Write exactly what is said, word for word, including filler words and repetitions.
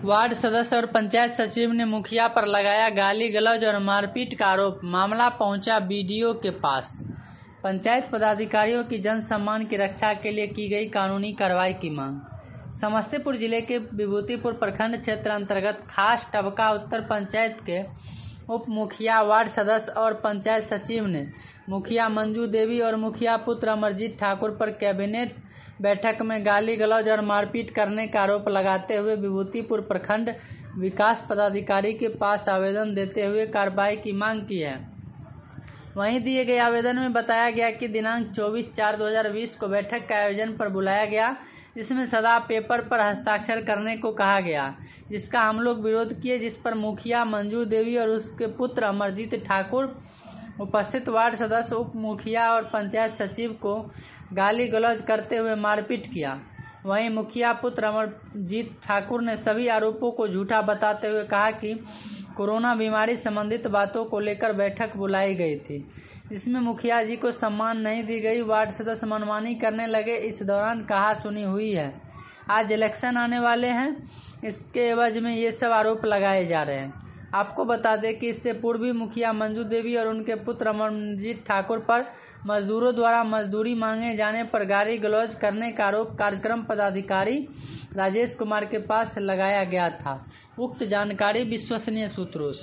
Ward सदस्य और पंचायत सचिव ने मुखिया पर लगाया गाली गलौज और मारपीट का आरोप। मामला पहुंचा बीडीओ के पास। पंचायत पदाधिकारियों की जन सम्मान की रक्षा के लिए की गई कानूनी कार्रवाई की मांग। समस्तीपुर जिले के विभूतिपुर प्रखंड क्षेत्र अंतर्गत खास टबका उत्तर पंचायत के उप मुखिया, वार्ड सदस्य और पंचायत सचिव ने मुखिया मंजू देवी और मुखिया पुत्र अमरजीत ठाकुर पर कैबिनेट बैठक में गाली गलौज और मारपीट करने का आरोप लगाते हुए विभूतिपुर प्रखंड विकास पदाधिकारी के पास आवेदन देते हुए कार्रवाई की मांग की है। वहीं दिए गए आवेदन में बताया गया कि दिनांक चौबीस चार दो हजार बीस को बैठक के आयोजन पर बुलाया गया, जिसमें सदा पेपर पर हस्ताक्षर करने को कहा गया, जिसका हम लोग विरोध किए, जिस पर मुखिया मंजू देवी और उसके पुत्र अमरजीत ठाकुर उपस्थित वार्ड सदस्य, उप मुखिया और पंचायत सचिव को गाली गलौज करते हुए मारपीट किया। वहीं मुखिया पुत्र अमरजीत ठाकुर ने सभी आरोपों को झूठा बताते हुए कहा कि कोरोना बीमारी संबंधित बातों को लेकर बैठक बुलाई गई थी, जिसमें मुखिया जी को सम्मान नहीं दी गई। वार्ड सदस्य मनमानी करने लगे। इस दौरान कहा सुनी हुई है। आज इलेक्शन आने वाले हैं, इसके एवज में ये सब आरोप लगाए जा रहे हैं। आपको बता दें कि इससे पूर्व भी मुखिया मंजू देवी और उनके पुत्र अमरजीत ठाकुर पर मजदूरों द्वारा मजदूरी मांगे जाने पर गाली गलौज करने का आरोप कार्यक्रम पदाधिकारी राजेश कुमार के पास लगाया गया था। उक्त जानकारी विश्वसनीय सूत्रों से